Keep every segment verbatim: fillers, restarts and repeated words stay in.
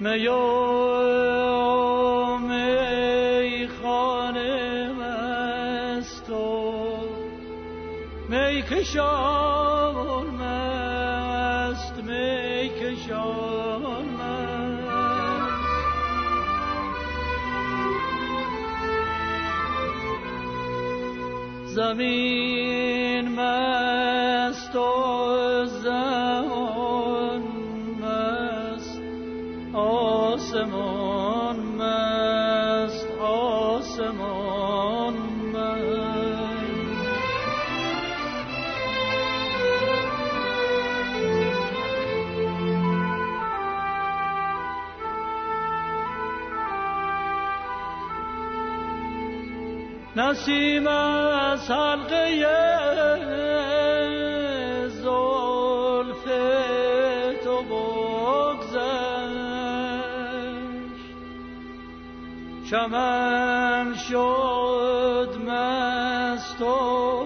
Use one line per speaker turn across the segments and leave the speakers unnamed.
میا می خانه مست و می کشان مست می کشان مست زمین مست و زمان مست آسمان مست آسمان مست نسیم از حلقه زلف تو بگذشت چمن شد مست و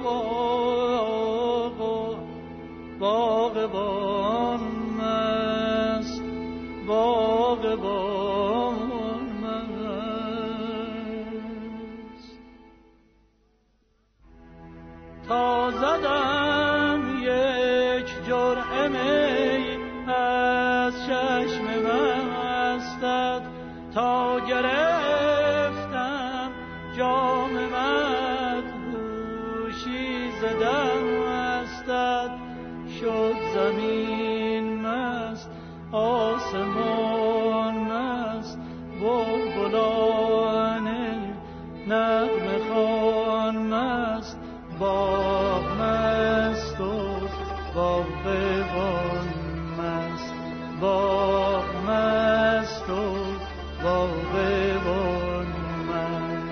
باغبان مست باغبان تا زدم یک جرعه می از چشم مستت تا گرفتم جام مدهوشی ز دستت شد زمین مست آسمان مست بلبلان نغمه خوان مست باغ مست و باغبان مست باغ مست و باغبان مست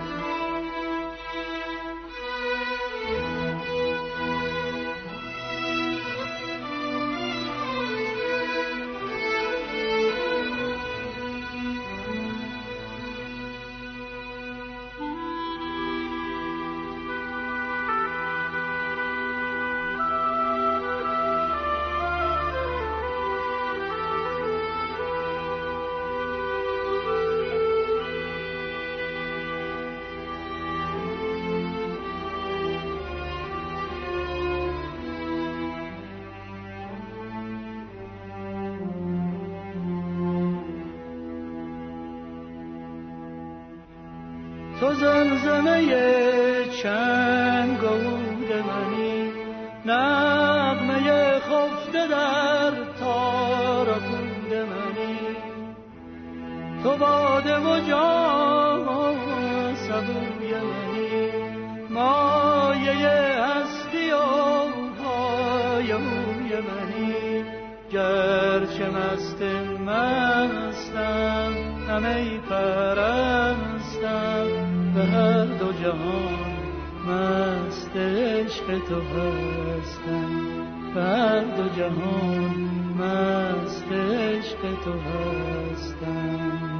تو زمزمه چنگ و عود منی نغمه خفته در تار و پود منی تو باده و جام سبوی منی مایه هستی و های موی منی گرچه مست مستم همه پرستم به هر دو جهان مست عشق تو هستم به هر دو جهان مست عشق تو هستم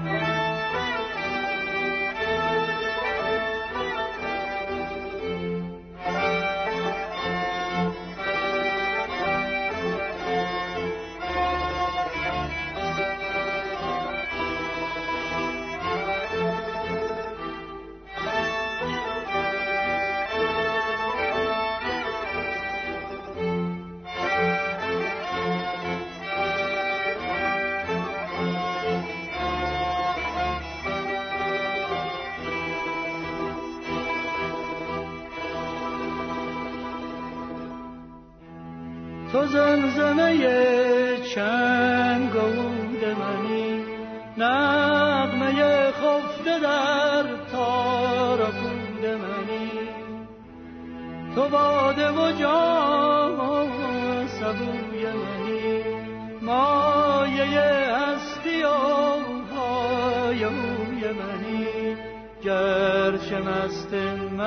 تو زمزمه چنگ و عود منی نغمه خفته در تار و پود منی تو باده و جام سبوی منی مایه هستی و های موی منی گرچه مست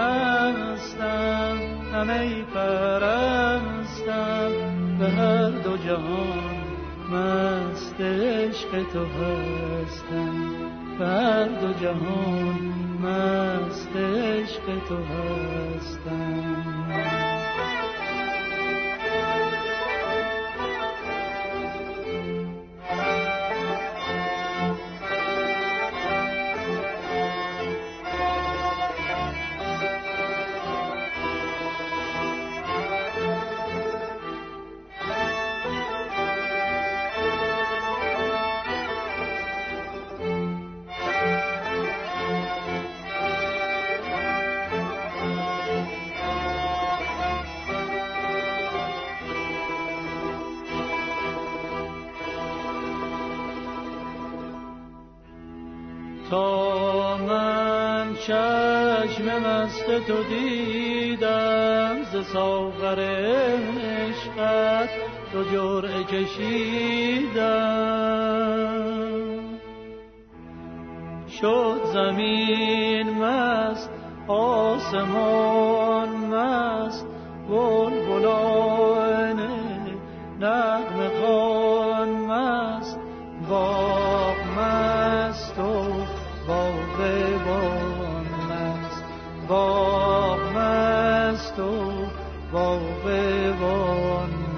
مستم همه پرستم به هر دو جهان مست عشق تو هستم به هر دو جهان مست عشق تو هستم تا من چشم مست تو دیدم ز ساغر عشقت دو جرعه کشیدم. شد زمین مست آسمان مست بلبلان نغمه خوان مست باغ مست و باغبان مست باغ مست و باغبان